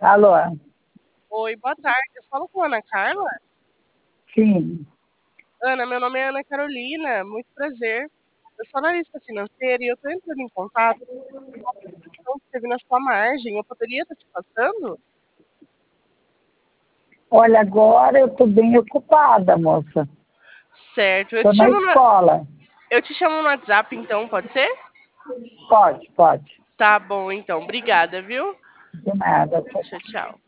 Alô? Oi, boa tarde. Eu falo com a Ana Carla. Sim. Ana, meu nome é Ana Carolina, muito prazer. Eu sou analista financeira e eu estou entrando em contato com o que teve na sua margem. Eu poderia estar te passando? Olha, agora eu estou bem ocupada, moça. Certo. Estou na escola. Eu te chamo no WhatsApp, então, pode ser? Pode, pode. Tá bom, então. Obrigada, viu? De nada. Tchau, tchau.